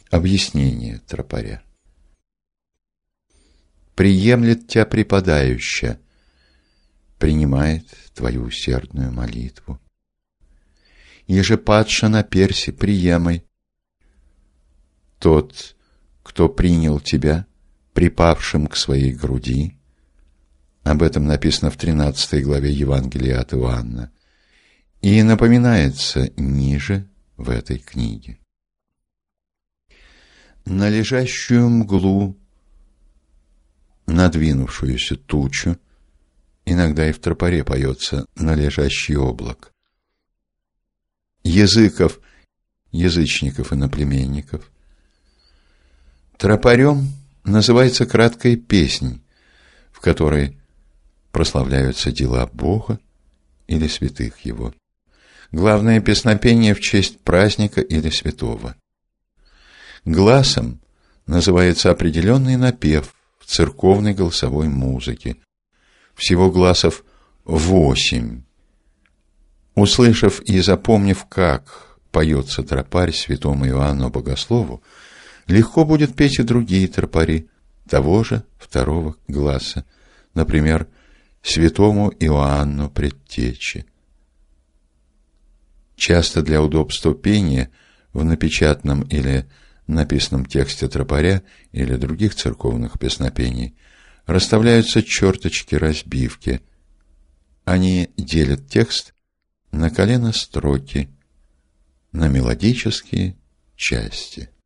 Объяснение тропаря. Приемлет тебя преподающая, принимает твою усердную молитву. Еже падша на перси, приемай. Тот, кто принял тебя, припавшим к своей груди, об этом написано в 13 главе Евангелия от Иоанна, и напоминается ниже в этой книге. На лежащую мглу, надвинувшуюся тучу, иногда и в тропаре поется «на лежащий облак». Языков, язычников и наплеменников. Тропарем называется краткая песнь, в которой прославляются дела Бога или святых Его. Главное песнопение в честь праздника или святого. Гласом называется определенный напев в церковной голосовой музыке. Всего гласов 8. Услышав и запомнив, как поется тропарь святому Иоанну Богослову, легко будет петь и другие тропари того же второго гласа, например, святому Иоанну Предтече. Часто для удобства пения в напечатанном или написанном тексте тропаря или других церковных песнопений расставляются черточки-разбивки. Они делят текст на коленостроки, на мелодические части.